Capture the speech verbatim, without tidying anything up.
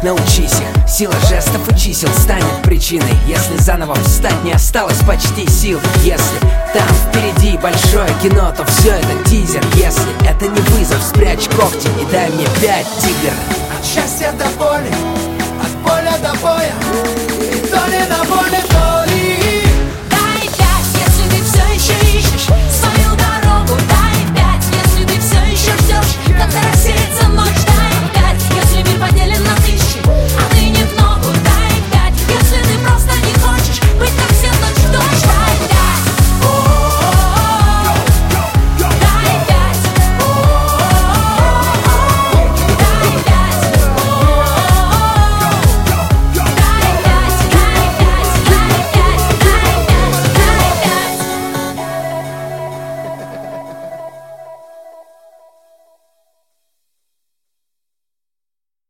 научись их. Сила жестов и чисел станет причиной. Если заново встать не осталось почти сил. Если там впереди большое кино, то все это тизер. Если это не вызов, спрячь когти и дай мне пять, тигр. От счастья до боли